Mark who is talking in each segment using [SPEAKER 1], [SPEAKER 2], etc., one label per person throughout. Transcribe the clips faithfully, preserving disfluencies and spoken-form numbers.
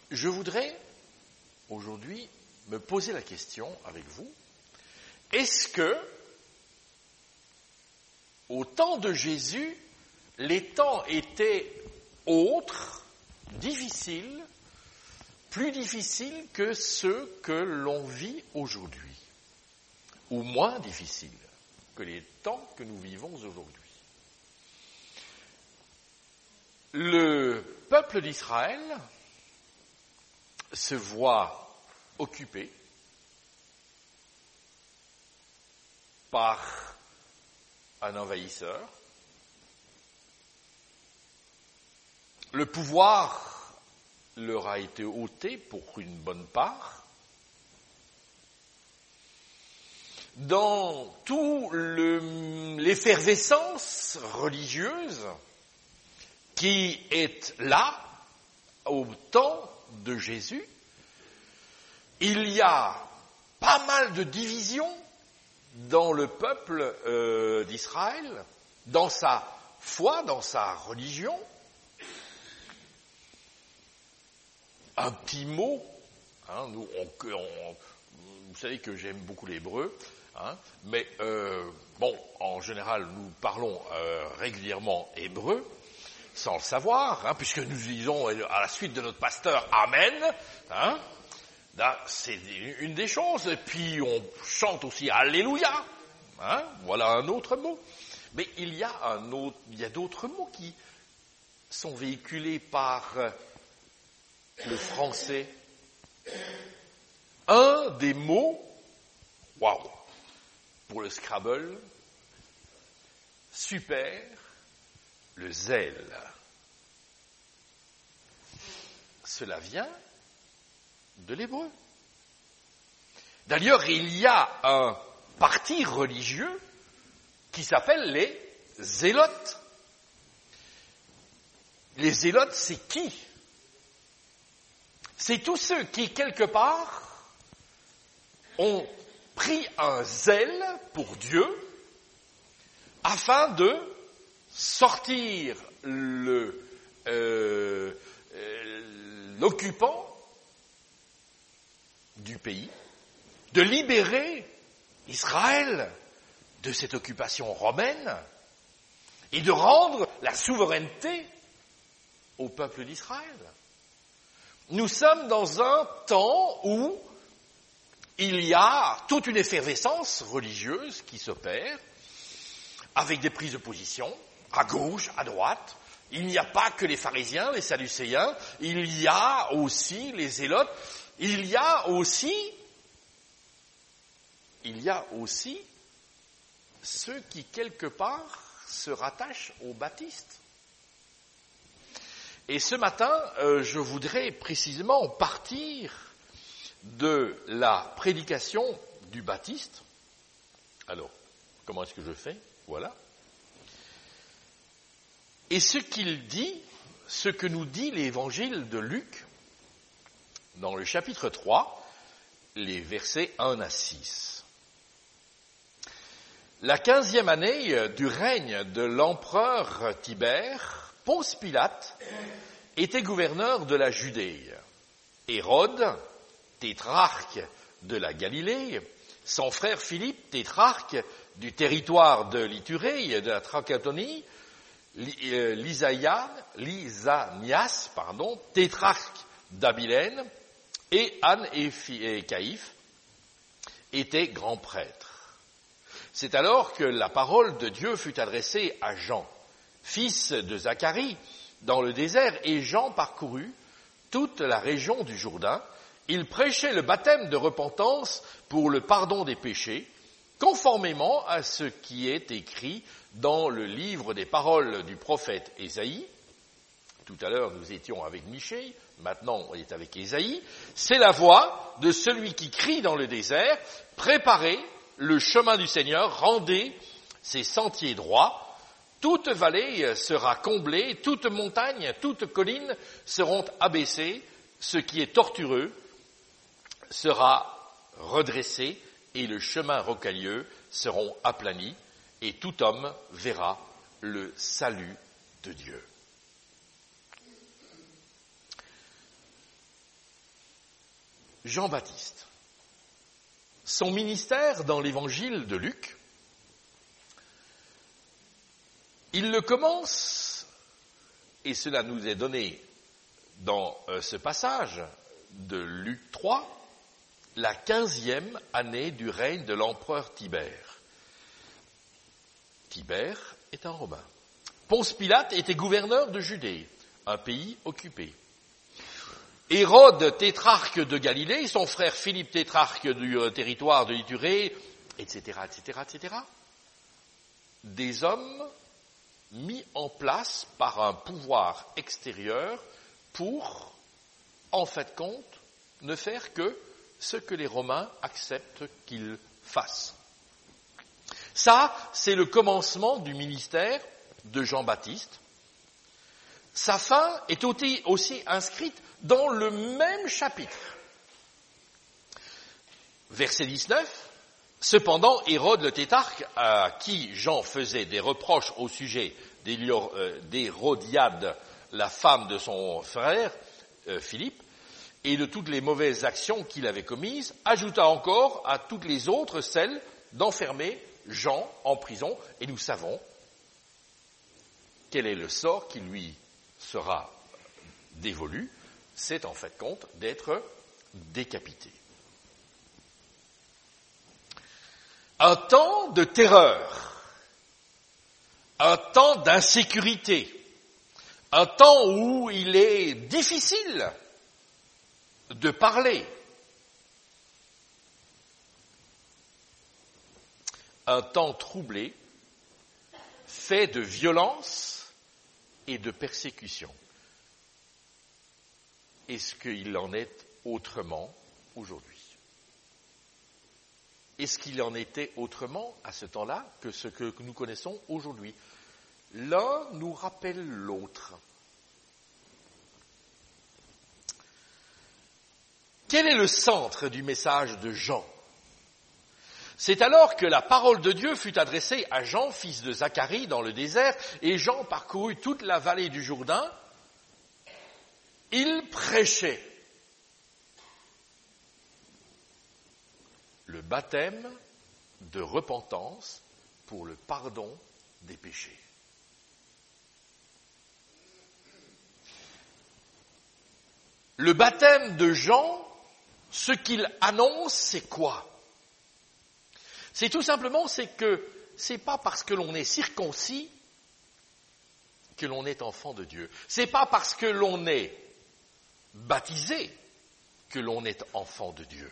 [SPEAKER 1] je voudrais aujourd'hui me poser la question avec vous, est-ce que, au temps de Jésus, les temps étaient autres, difficiles, plus difficiles que ceux que l'on vit aujourd'hui, ou moins difficiles que les temps que nous vivons aujourd'hui? Le peuple d'Israël se voit occupé par un envahisseur. Le pouvoir leur a été ôté pour une bonne part. Dans toute l'effervescence religieuse qui est là au temps de Jésus, il y a pas mal de divisions dans le peuple euh, d'Israël, dans sa foi, dans sa religion. Un petit mot, hein, nous, on, on, vous savez que j'aime beaucoup l'hébreu, hein, mais euh, bon, en général, nous parlons euh, régulièrement hébreu, sans le savoir, hein, puisque nous disons à la suite de notre pasteur Amen, hein, là, c'est une des choses. Et puis on chante aussi Alléluia, hein, voilà un autre mot. Mais il y a un autre, il y a d'autres mots qui sont véhiculés par le français. Un des mots, waouh, pour le Scrabble, super, le zèle. Cela vient de l'hébreu. D'ailleurs, il y a un parti religieux qui s'appelle les zélotes. Les zélotes, c'est qui? C'est tous ceux qui, quelque part, ont pris un zèle pour Dieu afin de sortir le, euh, euh, l'occupant du pays, de libérer Israël de cette occupation romaine et de rendre la souveraineté au peuple d'Israël. Nous sommes dans un temps où il y a toute une effervescence religieuse qui s'opère, avec des prises de position, à gauche, à droite. Il n'y a pas que les pharisiens, les sadducéens, il y a aussi les zélotes, il y a aussi, il y a aussi ceux qui, quelque part, se rattachent aux baptistes. Et ce matin, euh, je voudrais précisément partir de la prédication du baptiste. Alors, comment est-ce que je fais? Voilà. Et ce qu'il dit, ce que nous dit l'évangile de Luc, dans le chapitre trois, les versets un à six. La quinzième année du règne de l'empereur Tibère, Ponce Pilate était gouverneur de la Judée. Hérode, tétrarque de la Galilée, son frère Philippe, tétrarque du territoire de l'Ithurée et de la Trachatonie, Lysanias, Lysanias, pardon, tétrarque d'Abilène, et Anne et Caïphe étaient grands prêtres. C'est alors que la parole de Dieu fut adressée à Jean, fils de Zacharie, dans le désert, et Jean parcourut toute la région du Jourdain. Il prêchait le baptême de repentance pour le pardon des péchés, conformément à ce qui est écrit dans le livre des paroles du prophète Ésaïe. Tout à l'heure, nous étions avec Michée, maintenant on est avec Ésaïe. C'est la voix de celui qui crie dans le désert, préparez le chemin du Seigneur, rendez ses sentiers droits. Toute vallée sera comblée, toute montagne, toute colline seront abaissées, ce qui est tortueux sera redressé, et le chemin rocailleux seront aplanis, et tout homme verra le salut de Dieu. Jean-Baptiste. Son ministère dans l'évangile de Luc, il le commence, et cela nous est donné dans ce passage de Luc trois, la quinzième année du règne de l'empereur Tibère. Tibère est un Romain. Ponce Pilate était gouverneur de Judée, un pays occupé. Hérode, tétrarque de Galilée, son frère Philippe, tétrarque du territoire de l'Iturée, et cetera, et cetera, et cetera. Des hommes mis en place par un pouvoir extérieur pour, en fait compte, ne faire que ce que les Romains acceptent qu'ils fassent. Ça, c'est le commencement du ministère de Jean-Baptiste. Sa fin est aussi inscrite dans le même chapitre. Verset dix-neuf. Cependant, Hérode le tétrarque, à qui Jean faisait des reproches au sujet d'Hérodiade, la femme de son frère Philippe, et de toutes les mauvaises actions qu'il avait commises, ajouta encore à toutes les autres celles d'enfermer Jean en prison, et nous savons quel est le sort qui lui sera dévolu, c'est en fait compte d'être décapité. Un temps de terreur, un temps d'insécurité, un temps où il est difficile de parler, un temps troublé, fait de violence et de persécution. Est-ce qu'il en est autrement aujourd'hui ? Est-ce qu'il en était autrement à ce temps-là que ce que nous connaissons aujourd'hui ? L'un nous rappelle l'autre. Quel est le centre du message de Jean ? C'est alors que la parole de Dieu fut adressée à Jean, fils de Zacharie, dans le désert, et Jean parcourut toute la vallée du Jourdain. Il prêchait le baptême de repentance pour le pardon des péchés. Le baptême de Jean, ce qu'il annonce, c'est quoi ? C'est tout simplement, c'est que c'est pas parce que l'on est circoncis que l'on est enfant de Dieu. C'est pas parce que l'on est baptisé que l'on est enfant de Dieu.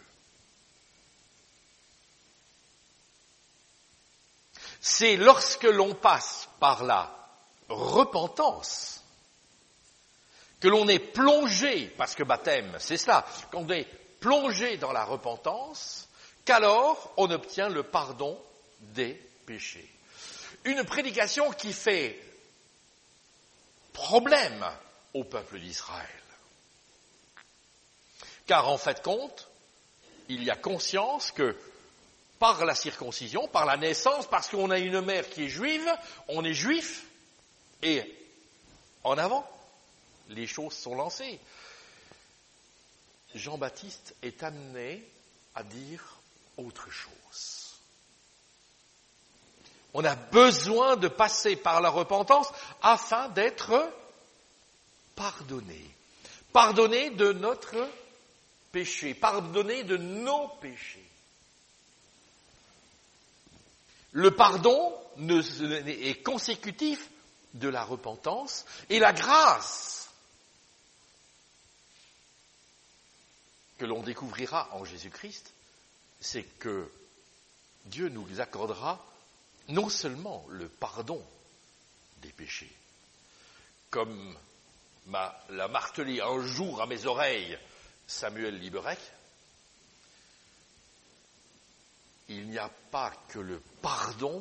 [SPEAKER 1] C'est lorsque l'on passe par la repentance, que l'on est plongé, parce que baptême, c'est cela, qu'on est plongé dans la repentance, qu'alors on obtient le pardon des péchés. Une prédication qui fait problème au peuple d'Israël. Car en fait compte, il y a conscience que par la circoncision, par la naissance, parce qu'on a une mère qui est juive, on est juif, et en avant, les choses sont lancées. Jean-Baptiste est amené à dire autre chose. On a besoin de passer par la repentance afin d'être pardonné. Pardonné de notre péché, pardonné de nos péchés. Le pardon est consécutif de la repentance et la grâce que l'on découvrira en Jésus-Christ, c'est que Dieu nous accordera non seulement le pardon des péchés, comme m'a, l'a martelé un jour à mes oreilles Samuel Liberec, il n'y a pas que le pardon,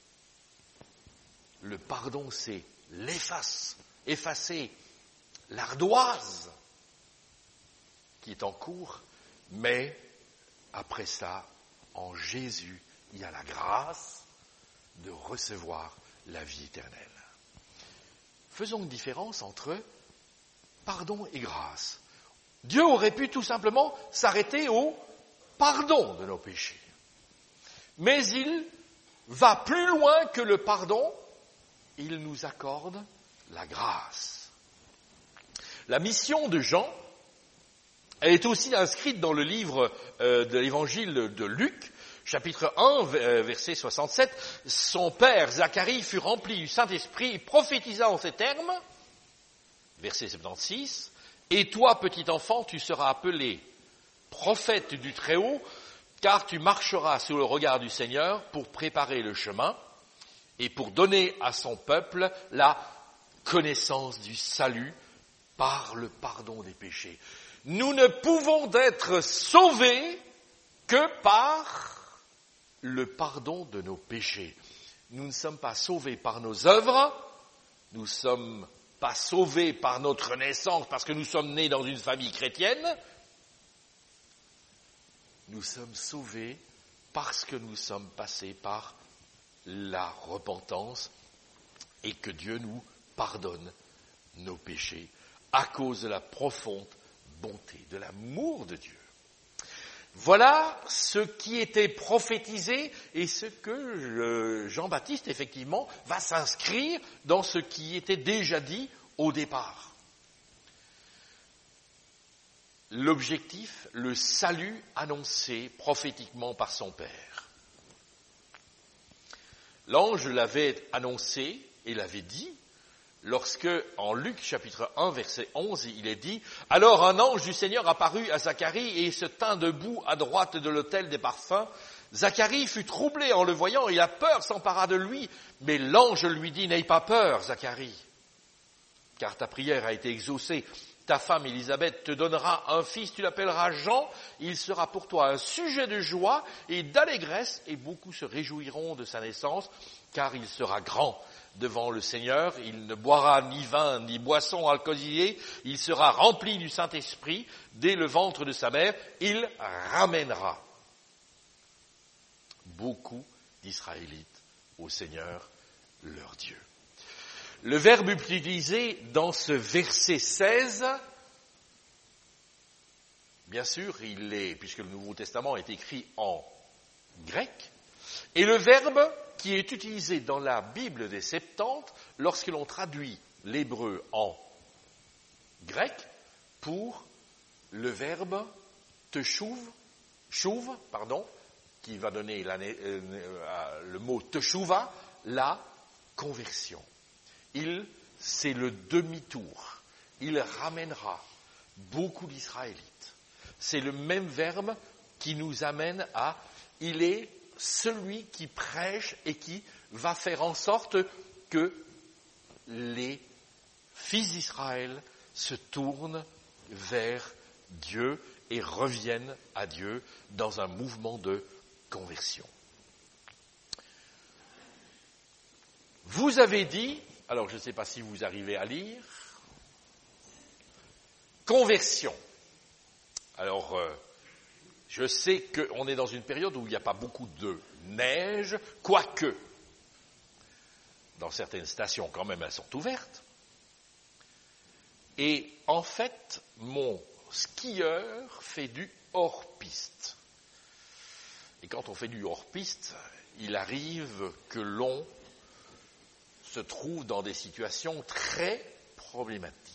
[SPEAKER 1] le pardon c'est l'efface, effacer l'ardoise qui est en cours, mais après ça, en Jésus, il y a la grâce de recevoir la vie éternelle. Faisons une différence entre pardon et grâce. Dieu aurait pu tout simplement s'arrêter au pardon de nos péchés. Mais il va plus loin que le pardon, il nous accorde la grâce. La mission de Jean, elle est aussi inscrite dans le livre euh, de l'évangile de Luc, chapitre un, verset soixante-sept. Son père, Zacharie, fut rempli du Saint-Esprit, prophétisa en ces termes, verset soixante-seize, « Et toi, petit enfant, tu seras appelé prophète du Très-Haut, car tu marcheras sous le regard du Seigneur pour préparer le chemin et pour donner à son peuple la connaissance du salut par le pardon des péchés. » Nous ne pouvons être sauvés que par le pardon de nos péchés. Nous ne sommes pas sauvés par nos œuvres, nous ne sommes pas sauvés par notre naissance parce que nous sommes nés dans une famille chrétienne. Nous sommes sauvés parce que nous sommes passés par la repentance et que Dieu nous pardonne nos péchés à cause de la profonde bonté, de l'amour de Dieu. Voilà ce qui était prophétisé et ce que Jean-Baptiste, effectivement, va s'inscrire dans ce qui était déjà dit au départ. L'objectif, le salut annoncé prophétiquement par son Père. L'ange l'avait annoncé et l'avait dit, lorsque, en Luc chapitre un, verset onze, il est dit « Alors un ange du Seigneur apparut à Zacharie et se tint debout à droite de l'autel des parfums. Zacharie fut troublé en le voyant et la peur s'empara de lui. Mais l'ange lui dit « N'aie pas peur, Zacharie, car ta prière a été exaucée. Ta femme Élisabeth te donnera un fils, tu l'appelleras Jean. Il sera pour toi un sujet de joie et d'allégresse et beaucoup se réjouiront de sa naissance, car il sera grand devant le Seigneur, il ne boira ni vin ni boisson alcoolisée, il sera rempli du Saint-Esprit dès le ventre de sa mère, il ramènera beaucoup d'Israélites au Seigneur leur Dieu. » Le verbe utilisé dans ce verset seize, bien sûr, il est, puisque le Nouveau Testament est écrit en grec, et le verbe qui est utilisé dans la Bible des Septante lorsque l'on traduit l'hébreu en grec pour le verbe teshuv, shuv, pardon, qui va donner la, euh, le mot teshuva, la conversion. Il, c'est le demi-tour. Il ramènera beaucoup d'Israélites. C'est le même verbe qui nous amène à, il est celui qui prêche et qui va faire en sorte que les fils d'Israël se tournent vers Dieu et reviennent à Dieu dans un mouvement de conversion. Vous avez dit, alors je ne sais pas si vous arrivez à lire, conversion. Alors, euh, je sais qu'on est dans une période où il n'y a pas beaucoup de neige, quoique, dans certaines stations quand même, elles sont ouvertes. Et en fait, mon skieur fait du hors-piste. Et quand on fait du hors-piste, il arrive que l'on se trouve dans des situations très problématiques.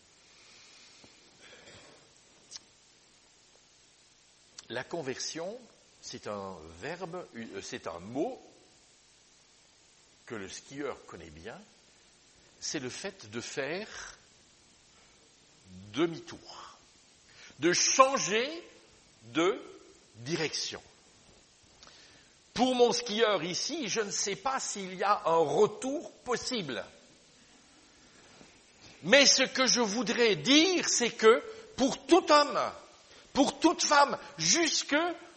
[SPEAKER 1] La conversion, c'est un verbe, c'est un mot que le skieur connaît bien, c'est le fait de faire demi-tour, de changer de direction. Pour mon skieur ici, je ne sais pas s'il y a un retour possible. Mais ce que je voudrais dire, c'est que pour tout homme, pour toute femme, jusque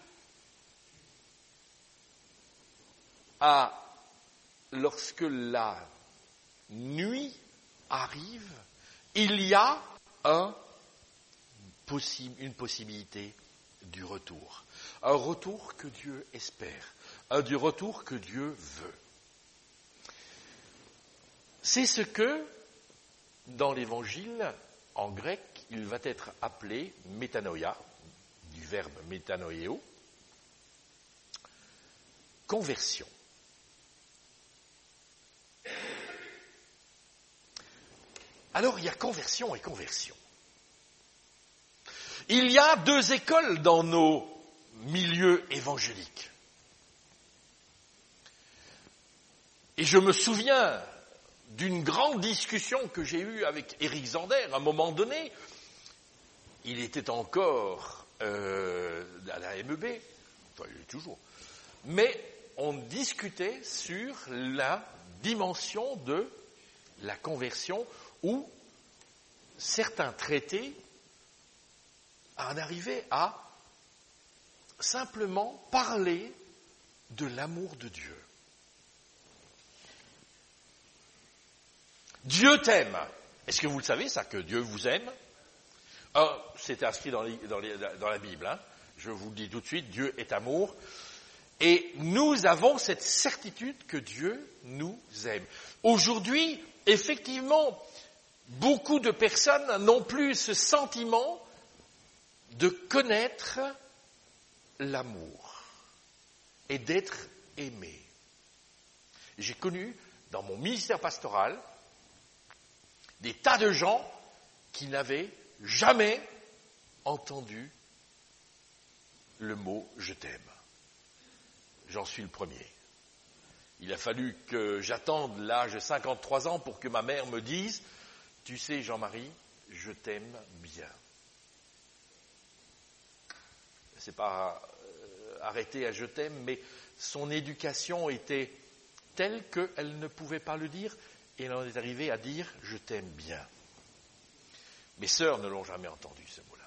[SPEAKER 1] à lorsque la nuit arrive, il y a un possi- une possibilité du retour. Un retour que Dieu espère, un du retour que Dieu veut. C'est ce que, dans l'Évangile, en grec, il va être appelé métanoïa, du verbe métanoïo, conversion. Alors, il y a conversion et conversion. Il y a deux écoles dans nos milieux évangéliques. Et je me souviens d'une grande discussion que j'ai eue avec Éric Zander à un moment donné. Il était encore euh, à la M E B, enfin il est toujours, mais on discutait sur la dimension de la conversion où certains traités en arrivaient à simplement parler de l'amour de Dieu. Dieu t'aime. Est-ce que vous le savez, ça, que Dieu vous aime? Ah, c'est inscrit dans, les, dans, les, dans la Bible. Hein. Je vous le dis tout de suite, Dieu est amour. Et nous avons cette certitude que Dieu nous aime. Aujourd'hui, effectivement, beaucoup de personnes n'ont plus ce sentiment de connaître l'amour et d'être aimé. J'ai connu, dans mon ministère pastoral, des tas de gens qui n'avaient jamais entendu le mot « je t'aime ». J'en suis le premier. Il a fallu que j'attende l'âge de cinquante-trois ans pour que ma mère me dise « Tu sais, Jean-Marie, je t'aime bien ». C'est pas euh, arrêté à « je t'aime », mais son éducation était telle qu'elle ne pouvait pas le dire, et elle en est arrivée à dire « je t'aime bien ». Mes sœurs ne l'ont jamais entendu, ce mot-là.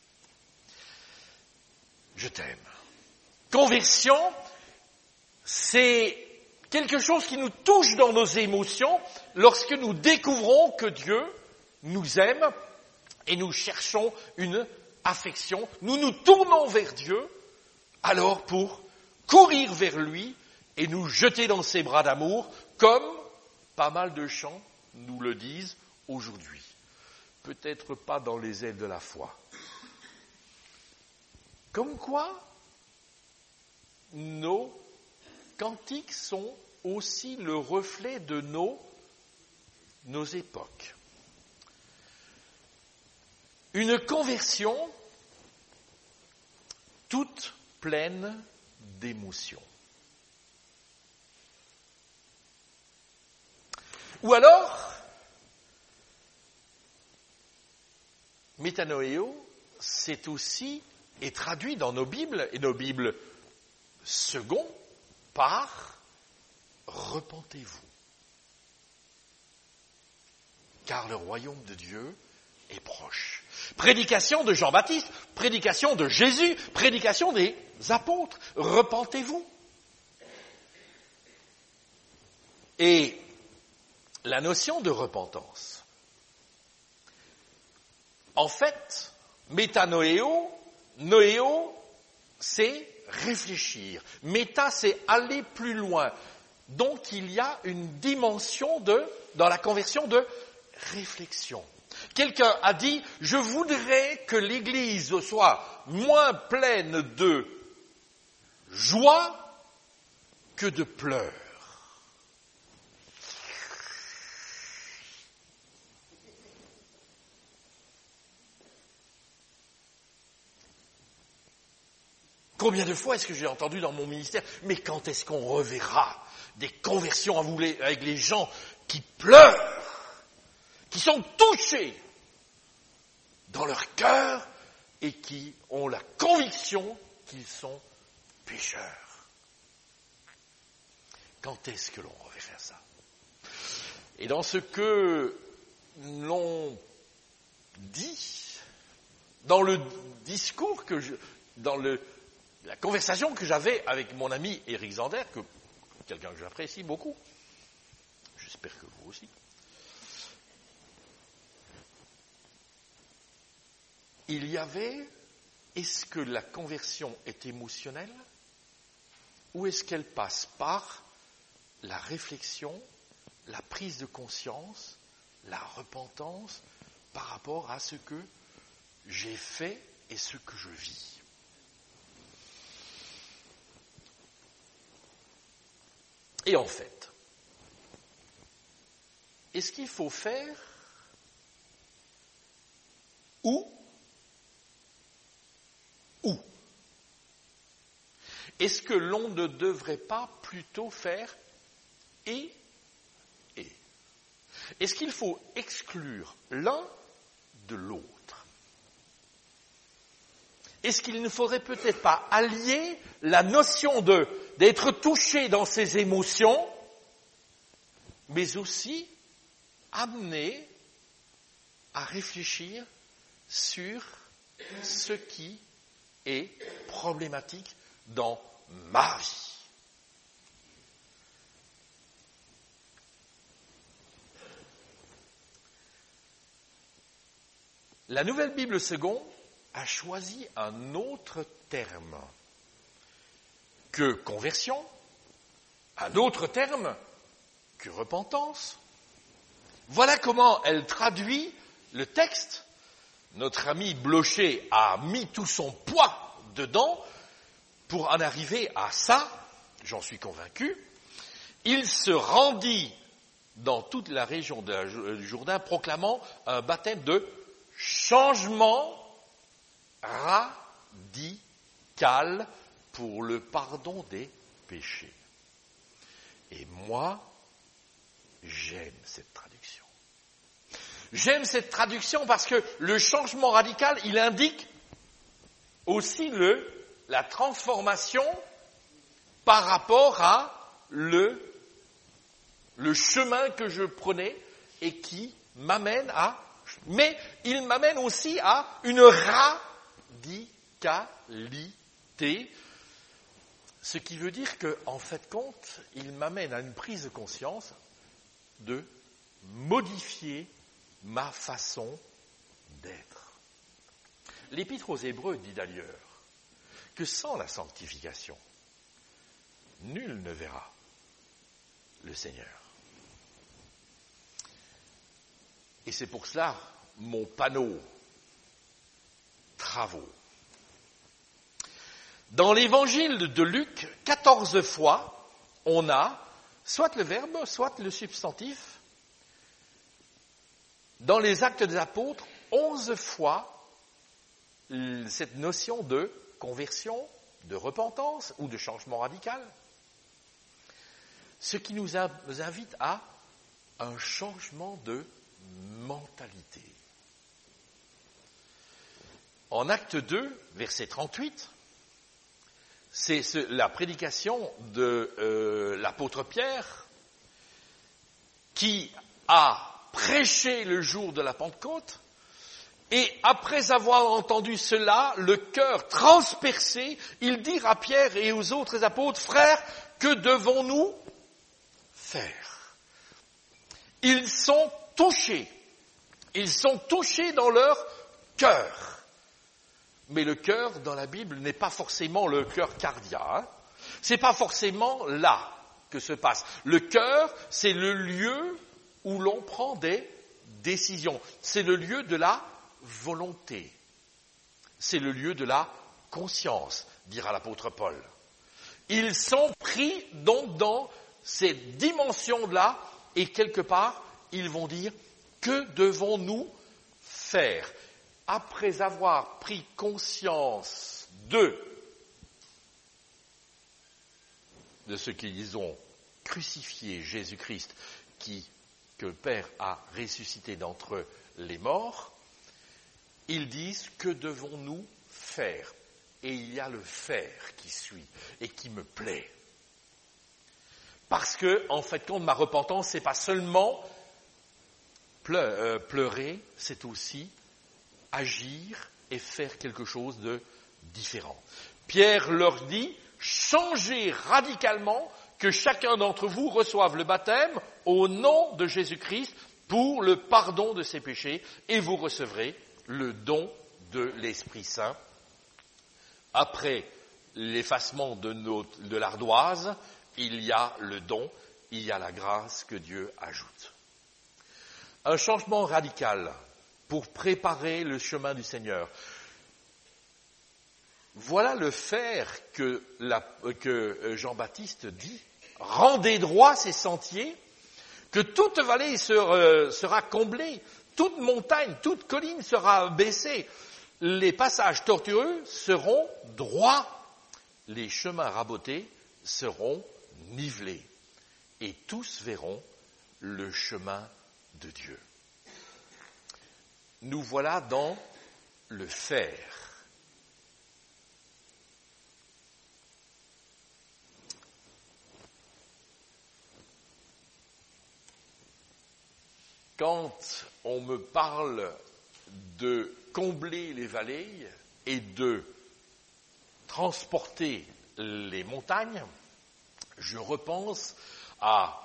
[SPEAKER 1] Je t'aime. Conversion, c'est quelque chose qui nous touche dans nos émotions lorsque nous découvrons que Dieu nous aime et nous cherchons une affection. Nous nous tournons vers Dieu alors pour courir vers lui et nous jeter dans ses bras d'amour, comme pas mal de chants nous le disent aujourd'hui. Peut-être pas dans les ailes de la foi. Comme quoi, nos cantiques sont aussi le reflet de nos, nos époques. Une conversion toute pleine d'émotions. Ou alors, métanoïo, c'est aussi, est traduit dans nos Bibles, et nos Bibles second, par repentez-vous. Car le royaume de Dieu est proche. Prédication de Jean-Baptiste, prédication de Jésus, prédication des apôtres. Repentez-vous. Et la notion de repentance, en fait, métanoéo, noéo, c'est réfléchir. Méta, c'est aller plus loin. Donc, il y a une dimension de, dans la conversion de réflexion. Quelqu'un a dit, je voudrais que l'Église soit moins pleine de joie que de pleurs. Combien de fois est-ce que j'ai entendu dans mon ministère, mais quand est-ce qu'on reverra des conversions avec les gens qui pleurent, qui sont touchés dans leur cœur et qui ont la conviction qu'ils sont pécheurs. Quand est-ce que l'on reverra ça? Et dans ce que l'on dit, dans le discours que je, dans le la conversation que j'avais avec mon ami Éric Zander, que, quelqu'un que j'apprécie beaucoup, j'espère que vous aussi, il y avait, est-ce que la conversion est émotionnelle ou est-ce qu'elle passe par la réflexion, la prise de conscience, la repentance, par rapport à ce que j'ai fait et ce que je vis. Et en fait, est-ce qu'il faut faire ou ou est-ce que l'on ne devrait pas plutôt faire et et est-ce qu'il faut exclure l'un de l'autre? Est-ce qu'il ne faudrait peut-être pas allier la notion de d'être touché dans ses émotions, mais aussi amener à réfléchir sur ce qui est problématique dans ma vie? La Nouvelle Bible Seconde a choisi un autre terme que conversion, un autre terme que repentance. Voilà comment elle traduit le texte. Notre ami Blocher a mis tout son poids dedans pour en arriver à ça, j'en suis convaincu. Il se rendit dans toute la région du Jourdain proclamant un baptême de changement radical pour le pardon des péchés. Et moi, j'aime cette traduction. J'aime cette traduction parce que le changement radical, il indique aussi le, la transformation par rapport à le, le chemin que je prenais et qui m'amène à... Mais il m'amène aussi à une radicalité, ce qui veut dire qu'en fait de compte, il m'amène à une prise de conscience de modifier ma façon d'être. L'Épître aux Hébreux dit d'ailleurs que sans la sanctification, nul ne verra le Seigneur. Et c'est pour cela mon panneau travaux. Dans l'évangile de Luc, quatorze fois, on a soit le verbe, soit le substantif. Dans les Actes des Apôtres, onze fois, cette notion de conversion, de repentance ou de changement radical. Ce qui nous invite à un changement de mentalité. En acte deux, verset trente-huit, c'est la prédication de euh, l'apôtre Pierre qui a prêché le jour de la Pentecôte et après avoir entendu cela, le cœur transpercé, il dit à Pierre et aux autres apôtres, frères, que devons-nous faire? Ils sont touchés. Ils sont touchés dans leur cœur. Mais le cœur, dans la Bible, n'est pas forcément le cœur cardiaque. Hein. C'est pas forcément là que se passe. Le cœur, c'est le lieu où l'on prend des décisions. C'est le lieu de la volonté. C'est le lieu de la conscience, dira l'apôtre Paul. Ils sont pris donc dans ces dimensions-là et quelque part, ils vont dire, que devons-nous faire? Après avoir pris conscience de, de ce qu'ils ont crucifié Jésus-Christ, qui, que le Père a ressuscité d'entre les morts, ils disent, que devons-nous faire? Et il y a le faire qui suit et qui me plaît. Parce que, en fait, compte, ma repentance, c'est pas seulement pleurer, c'est aussi agir et faire quelque chose de différent. Pierre leur dit, changez radicalement, que chacun d'entre vous reçoive le baptême au nom de Jésus-Christ pour le pardon de ses péchés et vous recevrez le don de l'Esprit Saint. Après l'effacement de, notre, de l'ardoise, il y a le don, il y a la grâce que Dieu ajoute. Un changement radical pour préparer le chemin du Seigneur. Voilà le faire que, la, que Jean-Baptiste dit. Rendez droit ces sentiers, que toute vallée sera, sera comblée, toute montagne, toute colline sera baissée. Les passages tortueux seront droits, les chemins rabotés seront nivelés, et tous verront le chemin de Dieu. Nous voilà dans le faire. Quand on me parle de combler les vallées et de transporter les montagnes, je repense à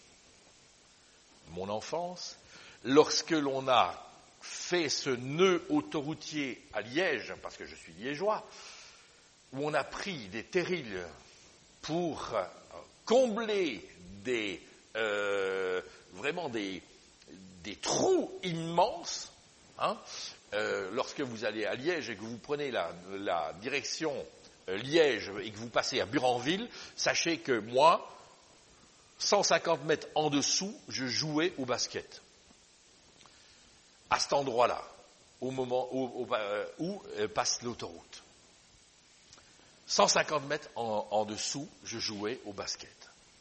[SPEAKER 1] mon enfance, lorsque l'on a fait ce nœud autoroutier à Liège, parce que je suis liégeois, où on a pris des terrils pour combler des, euh, vraiment des, des trous immenses. Hein, euh, lorsque vous allez à Liège et que vous prenez la, la direction euh, Liège et que vous passez à Buranville, sachez que moi, cent cinquante mètres en dessous, je jouais au basket. À cet endroit-là, au moment où, où, où euh, passe l'autoroute. cent cinquante mètres en, en dessous, je jouais au basket.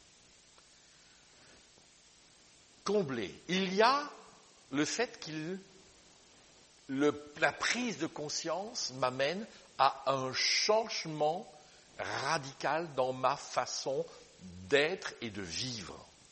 [SPEAKER 1] Comblé. Il y a le fait qu'il, le, la prise de conscience m'amène à un changement radical dans ma façon d'être et de vivre.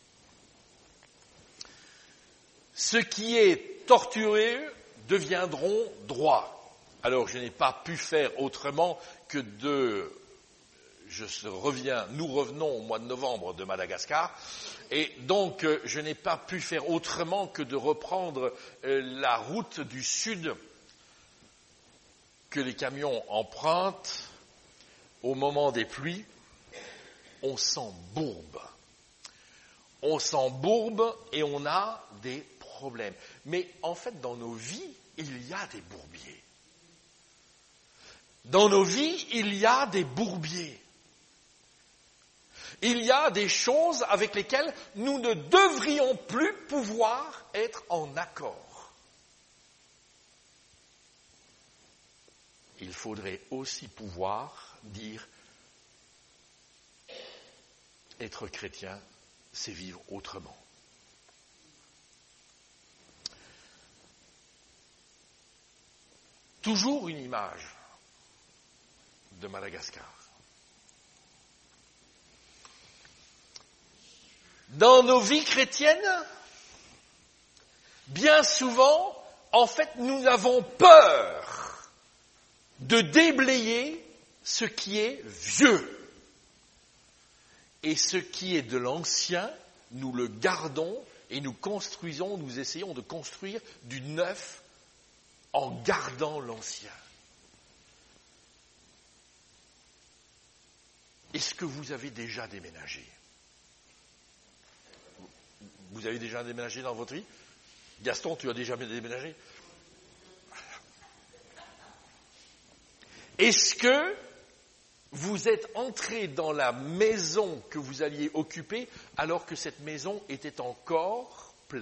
[SPEAKER 1] Ce qui est tortueux deviendront droits. Alors je n'ai pas pu faire autrement que de... Je reviens, nous revenons au mois de novembre de Madagascar, et donc euh, je n'ai pas pu faire autrement que de reprendre euh, la route du sud que les camions empruntent au moment des pluies. On s'embourbe. On s'embourbe et on a des problèmes. Mais en fait, dans nos vies, il y a des bourbiers. Dans nos vies, il y a des bourbiers. Il y a des choses avec lesquelles nous ne devrions plus pouvoir être en accord. Il faudrait aussi pouvoir dire être chrétien, c'est vivre autrement. Toujours une image de Madagascar. Dans nos vies chrétiennes, bien souvent, en fait, nous avons peur de déblayer ce qui est vieux. Et ce qui est de l'ancien, nous le gardons et nous construisons, nous essayons de construire du neuf en gardant l'ancien. Est-ce que vous avez déjà déménagé ? Vous avez déjà déménagé dans votre vie ? Gaston, tu as déjà déménagé ? Est-ce que vous êtes entré dans la maison que vous alliez occuper alors que cette maison était encore pleine ?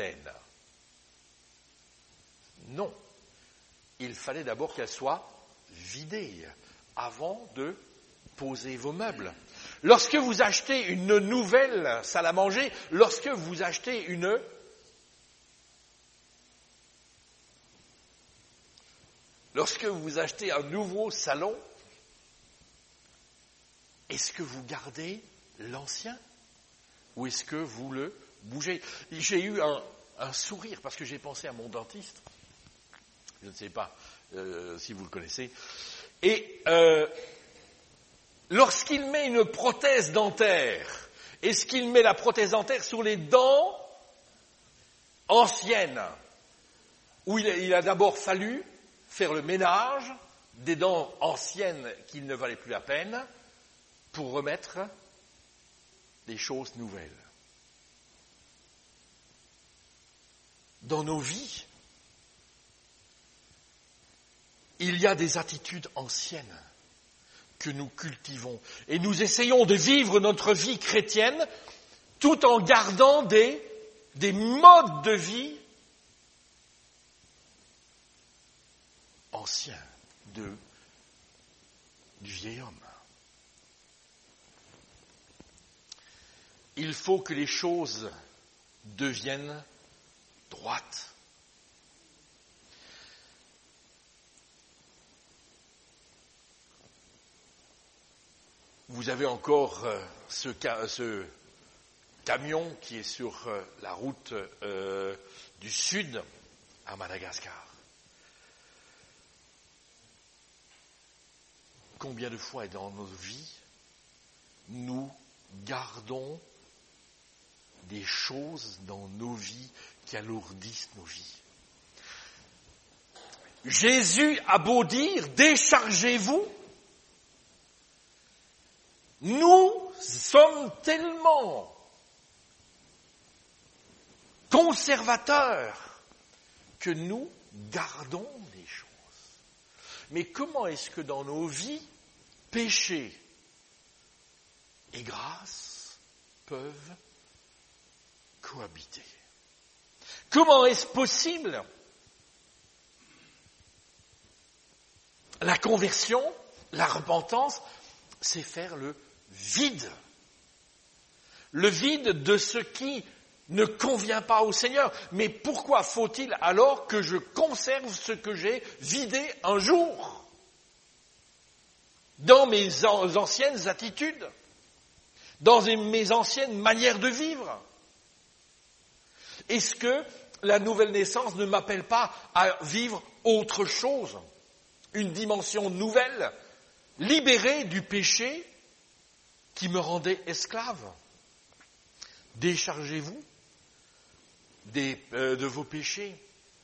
[SPEAKER 1] Non. Il fallait d'abord qu'elle soit vidée avant de poser vos meubles. Lorsque vous achetez une nouvelle salle à manger, lorsque vous achetez une... Lorsque vous achetez un nouveau salon, est-ce que vous gardez l'ancien ou est-ce que vous le bougez ? J'ai eu un, un sourire parce que j'ai pensé à mon dentiste. Je ne sais pas euh, si vous le connaissez. Et euh, lorsqu'il met une prothèse dentaire, est-ce qu'il met la prothèse dentaire sur les dents anciennes, où il a, il a d'abord fallu faire le ménage des dents anciennes qui ne valaient plus la peine pour remettre des choses nouvelles. Dans nos vies, il y a des attitudes anciennes que nous cultivons. Et nous essayons de vivre notre vie chrétienne tout en gardant des, des modes de vie anciens de, du vieil homme. Il faut que les choses deviennent droites. Vous avez encore euh, ce, ca- ce camion qui est sur euh, la route euh, du sud à Madagascar. Combien de fois dans nos vies, nous gardons des choses dans nos vies qui alourdissent nos vies. Jésus a beau dire, déchargez-vous. Nous sommes tellement conservateurs que nous gardons les choses. Mais comment est-ce que dans nos vies, péché et grâce peuvent cohabiter? Comment est-ce possible? La conversion, la repentance, c'est faire le vide. Le vide de ce qui ne convient pas au Seigneur. Mais pourquoi faut-il alors que je conserve ce que j'ai vidé un jour dans mes anciennes attitudes, dans mes anciennes manières de vivre? Est-ce que la nouvelle naissance ne m'appelle pas à vivre autre chose, une dimension nouvelle, libérée du péché qui me rendait esclave? Déchargez-vous des, euh, de vos péchés.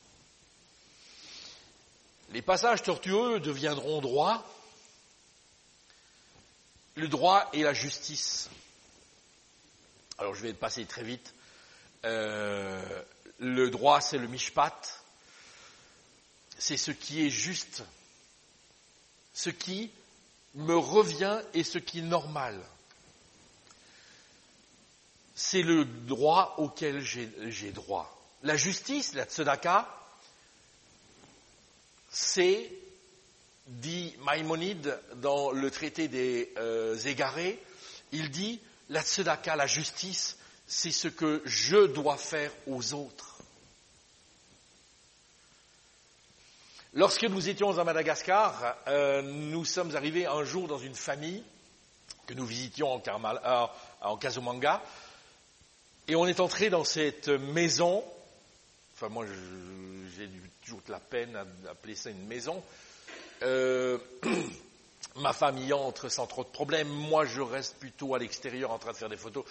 [SPEAKER 1] Les passages tortueux deviendront droits. Le droit et la justice. Alors je vais passer très vite. Euh, le droit, c'est le mishpat. C'est ce qui est juste. Ce qui me revient et ce qui est normal. C'est le droit auquel j'ai, j'ai droit. La justice, la tzedaka, c'est, dit Maïmonide dans le traité des euh, Égarés, il dit, la tzedaka, la justice, c'est ce que je dois faire aux autres. Lorsque nous étions à Madagascar, euh, nous sommes arrivés un jour dans une famille que nous visitions en, Karmal, euh, en Kazumanga, et on est entré dans cette maison. Enfin, moi, je, j'ai toujours de la peine à appeler ça une maison. Euh, ma femme y entre sans trop de problèmes. Moi, je reste plutôt à l'extérieur en train de faire des photos.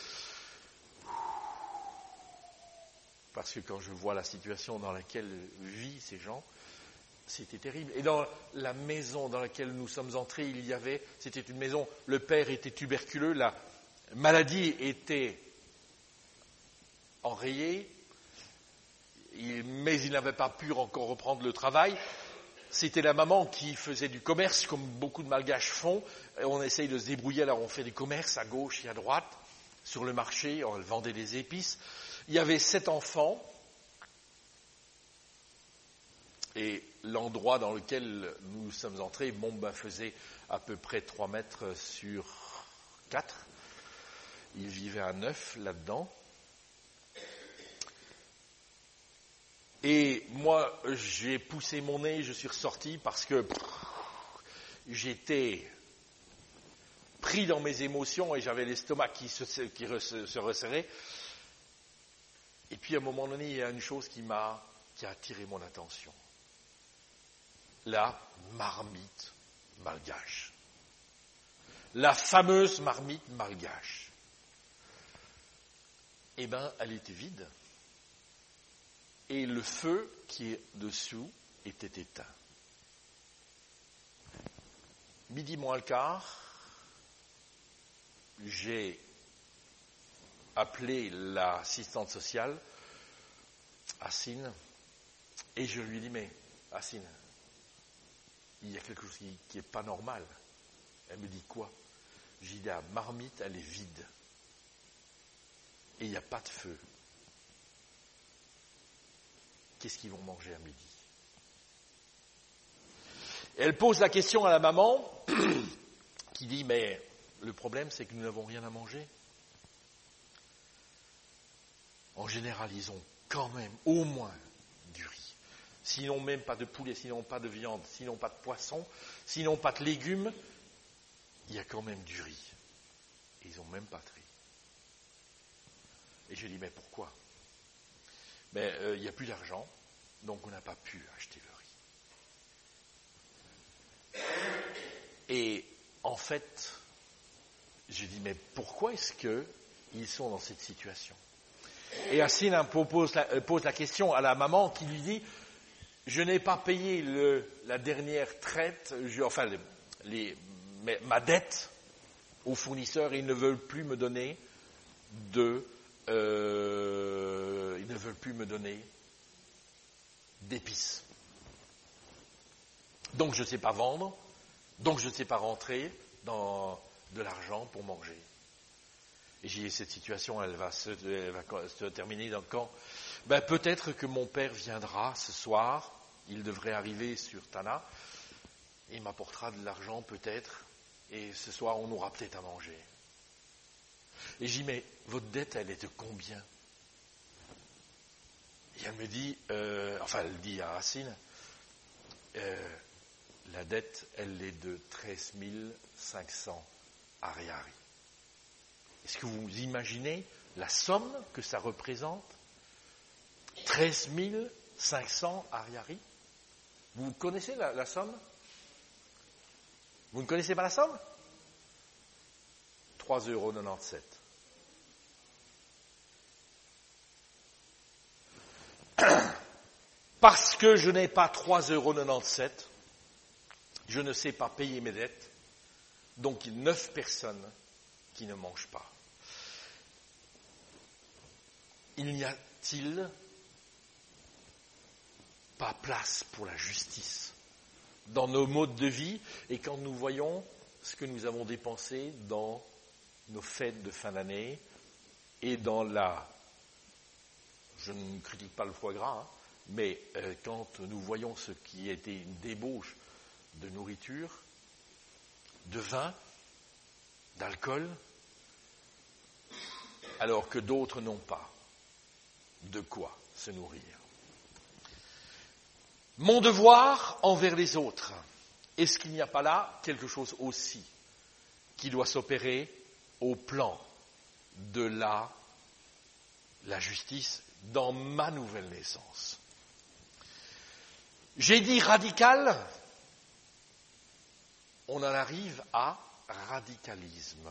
[SPEAKER 1] Parce que quand je vois la situation dans laquelle vivent ces gens, c'était terrible. Et dans la maison dans laquelle nous sommes entrés, il y avait, c'était une maison, le père était tuberculeux, la maladie était enrayée, il, mais il n'avait pas pu encore reprendre le travail. C'était la maman qui faisait du commerce, comme beaucoup de Malgaches font. Et on essaye de se débrouiller, alors on fait des commerces à gauche et à droite, sur le marché, on vendait des épices. Il y avait sept enfants, et l'endroit dans lequel nous sommes entrés, bon, ben, faisait à peu près trois mètres sur quatre. Il vivait à neuf là-dedans. Et moi, j'ai poussé mon nez, je suis ressorti parce que pff, j'étais pris dans mes émotions et j'avais l'estomac qui, se, qui se, se resserrait. Et puis à un moment donné, il y a une chose qui m'a, qui a attiré mon attention. La marmite malgache. La fameuse marmite malgache. Eh bien, elle était vide. Et le feu qui est dessous était éteint. Midi moins le quart, j'ai appelé l'assistante sociale, Assine, et je lui ai dit, mais Assine, il il y a quelque chose qui n'est pas normal. Elle me dit quoi? J'ai dit, la marmite, elle est vide. Et il n'y a pas de feu. Qu'est-ce qu'ils vont manger à midi? Elle pose la question à la maman, qui dit, mais le problème, c'est que nous n'avons rien à manger. En général, ils ont quand même au moins du riz. Sinon même pas de poulet, sinon pas de viande, sinon pas de poisson, sinon pas de légumes, il y a quand même du riz. Et ils n'ont même pas de riz. Et je dis, mais pourquoi? Mais euh, il n'y a plus d'argent, donc on n'a pas pu acheter le riz. Et en fait, je dis, mais pourquoi est-ce qu'ils sont dans cette situation? Et Assine pose la, pose la question à la maman qui lui dit, je n'ai pas payé le, la dernière traite, je, enfin les, les, ma dette aux fournisseurs et ils ne veulent plus me donner de, euh, ils ne veulent plus me donner d'épices. Donc je ne sais pas vendre, donc je ne sais pas rentrer dans de l'argent pour manger. Et j'ai dit, cette situation, elle va se, elle va se terminer dans quand? Ben, peut-être que mon père viendra ce soir, il devrait arriver sur Tana, il m'apportera de l'argent peut-être, et ce soir on aura peut-être à manger. Et j'ai dit, mais votre dette, elle est de combien? Et elle me dit, euh, enfin elle dit à Racine, euh, la dette, elle est de treize mille cinq cents ariari. Est-ce que vous imaginez la somme que ça représente? treize mille cinq cents ariari. Vous connaissez la, la somme? Vous ne connaissez pas la somme? trois euros quatre-vingt-dix-sept. Parce que je n'ai pas trois euros quatre-vingt-dix-sept, je ne sais pas payer mes dettes, donc il y a neuf personnes qui ne mangent pas. Il n'y a-t-il pas place pour la justice dans nos modes de vie et quand nous voyons ce que nous avons dépensé dans nos fêtes de fin d'année et dans la... Je ne critique pas le foie gras, hein, mais euh, quand nous voyons ce qui était une débauche de nourriture, de vin, d'alcool, alors que d'autres n'ont pas de quoi se nourrir. Mon devoir envers les autres, est-ce qu'il n'y a pas là quelque chose aussi qui doit s'opérer au plan de la, la justice dans ma nouvelle naissance? J'ai dit radical, on en arrive à radicalisme.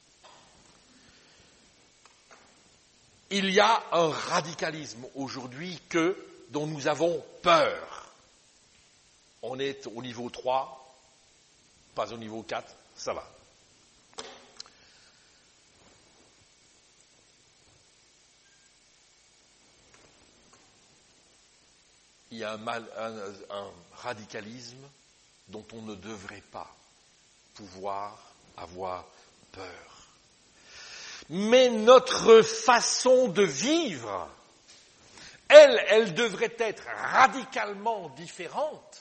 [SPEAKER 1] Il y a un radicalisme aujourd'hui que, dont nous avons peur. On est au niveau trois, pas au niveau quatre, ça va. Il y a un, mal, un, un radicalisme dont on ne devrait pas pouvoir avoir peur. Mais notre façon de vivre, elle, elle devrait être radicalement différente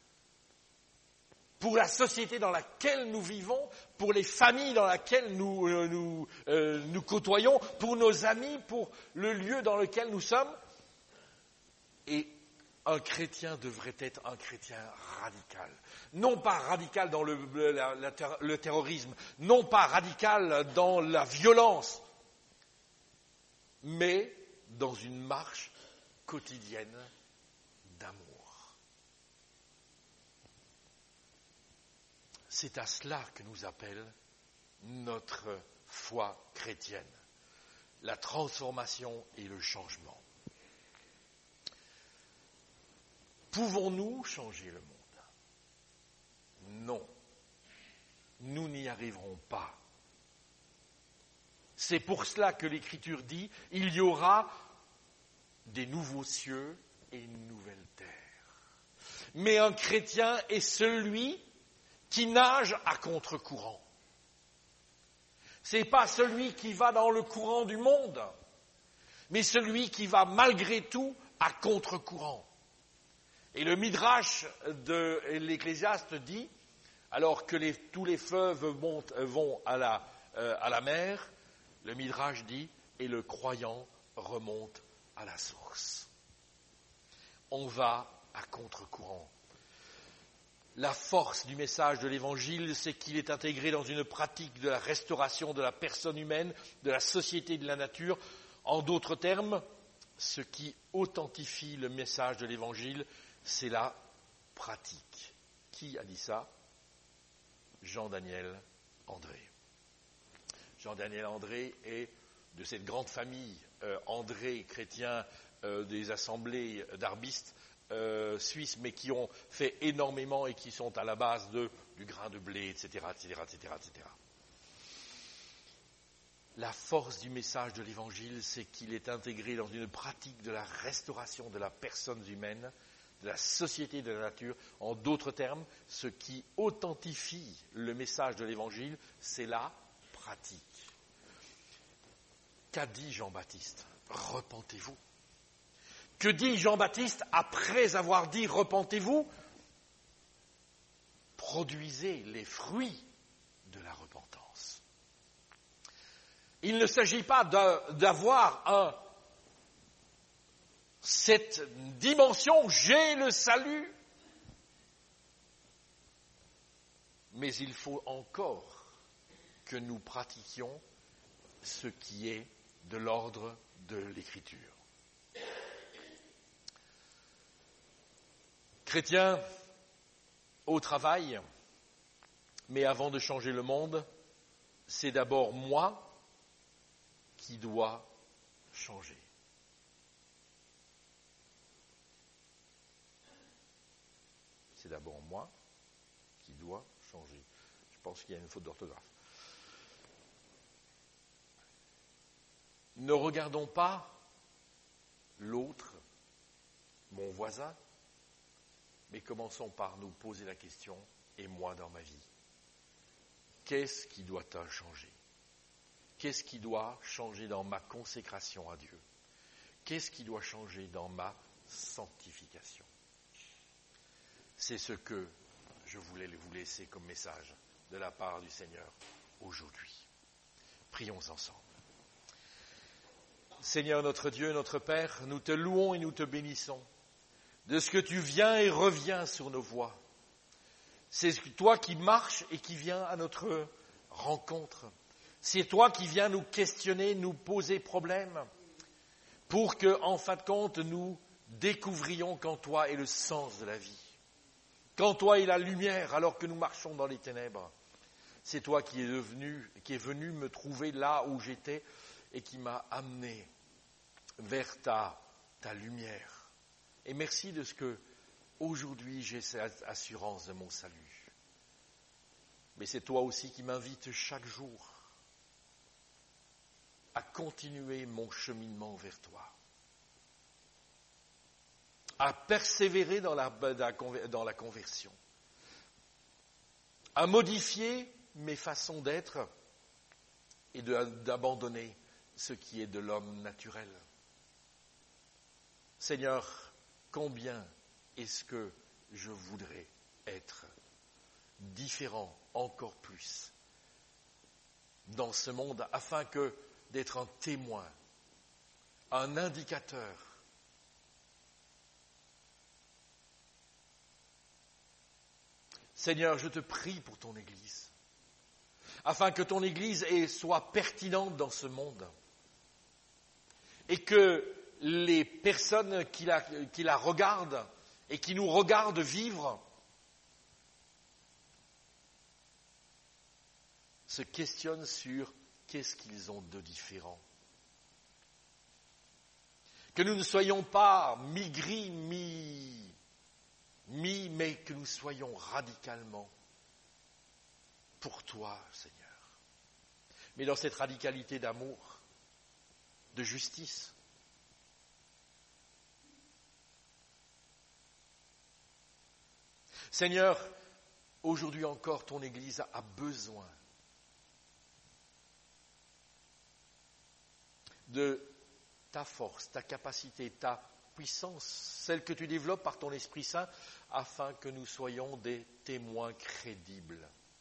[SPEAKER 1] pour la société dans laquelle nous vivons, pour les familles dans lesquelles nous, euh, nous, euh, nous côtoyons, pour nos amis, pour le lieu dans lequel nous sommes. Et un chrétien devrait être un chrétien radical. Non pas radical dans le, la, la, le terrorisme, non pas radical dans la violence, mais dans une marche quotidienne d'amour. C'est à cela que nous appelle notre foi chrétienne, la transformation et le changement. Pouvons-nous changer le monde? Non. Nous n'y arriverons pas. C'est pour cela que l'Écriture dit, il y aura des nouveaux cieux et une nouvelle terre. Mais un chrétien est celui qui nage à contre-courant. C'est pas celui qui va dans le courant du monde, mais celui qui va malgré tout à contre-courant. Et le Midrash de l'Ecclésiaste dit, alors que les, tous les fleuves montent, vont à la, euh, à la mer, le Midrash dit, et le croyant remonte à la source. On va à contre-courant. La force du message de l'Évangile, c'est qu'il est intégré dans une pratique de la restauration de la personne humaine, de la société et de la nature. En d'autres termes, ce qui authentifie le message de l'Évangile, c'est la pratique. Qui a dit ça ? Jean-Daniel André. Jean-Daniel André est de cette grande famille euh, André chrétien euh, des assemblées d'arbistes euh, suisses, mais qui ont fait énormément et qui sont à la base de, du grain de blé, et cetera, et cetera, et cetera, et cetera. La force du message de l'Évangile, c'est qu'il est intégré dans une pratique de la restauration de la personne humaine, de la société et de la nature. En d'autres termes, ce qui authentifie le message de l'Évangile, c'est la pratique. Qu'a dit Jean-Baptiste ? Repentez-vous. Que dit Jean-Baptiste après avoir dit repentez-vous ? Produisez les fruits de la repentance. Il ne s'agit pas d'avoir un, cette dimension, j'ai le salut, mais il faut encore que nous pratiquions ce qui est de l'ordre de l'Écriture. Chrétien, au travail, mais avant de changer le monde, c'est d'abord moi qui dois changer. C'est d'abord moi qui dois changer. Je pense qu'il y a une faute d'orthographe. Ne regardons pas l'autre, mon voisin, mais commençons par nous poser la question, et moi dans ma vie, qu'est-ce qui doit changer ? Qu'est-ce qui doit changer dans ma consécration à Dieu ? Qu'est-ce qui doit changer dans ma sanctification ? C'est ce que je voulais vous laisser comme message de la part du Seigneur aujourd'hui. Prions ensemble. Seigneur notre Dieu, notre Père, nous te louons et nous te bénissons de ce que tu viens et reviens sur nos voies. C'est toi qui marches et qui viens à notre rencontre. C'est toi qui viens nous questionner, nous poser problème, pour que, en fin de compte, nous découvrions qu'en toi est le sens de la vie, qu'en toi est la lumière alors que nous marchons dans les ténèbres. C'est toi qui es devenu, qui est venu me trouver là où j'étais et qui m'a amené vers ta, ta lumière. Et merci de ce que, aujourd'hui, j'ai cette assurance de mon salut. Mais c'est toi aussi qui m'invites chaque jour à continuer mon cheminement vers toi, à persévérer dans la, dans la conversion, à modifier mes façons d'être et de, d'abandonner ce qui est de l'homme naturel. Seigneur, combien est-ce que je voudrais être différent encore plus dans ce monde afin que d'être un témoin, un indicateur Seigneur, je te prie pour ton Église, afin que ton Église soit pertinente dans ce monde et que les personnes qui la, qui la regardent et qui nous regardent vivre se questionnent sur qu'est-ce qu'ils ont de différent. Que nous ne soyons pas mi-gris, mi, mi, mais que nous soyons radicalement pour toi, Seigneur. Mais dans cette radicalité d'amour, de justice, Seigneur, aujourd'hui encore, ton Église a besoin de ta force, ta capacité, ta puissance, celle que tu développes par ton Esprit Saint, afin que nous soyons des témoins crédibles.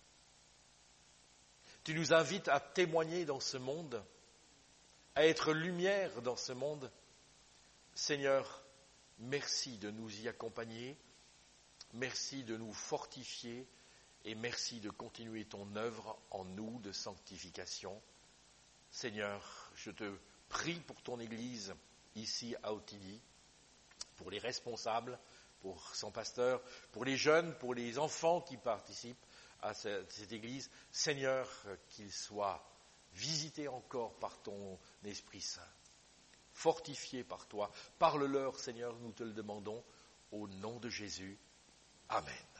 [SPEAKER 1] Tu nous invites à témoigner dans ce monde, à être lumière dans ce monde. Seigneur, merci de nous y accompagner, merci de nous fortifier et merci de continuer ton œuvre en nous de sanctification. Seigneur, je te prie pour ton Église ici à Ottilie, pour les responsables, pour son pasteur, pour les jeunes, pour les enfants qui participent à cette Église. Seigneur, qu'ils soient visités encore par ton Esprit Saint, fortifiés par toi. Parle-leur, Seigneur, nous te le demandons, au nom de Jésus. Amen.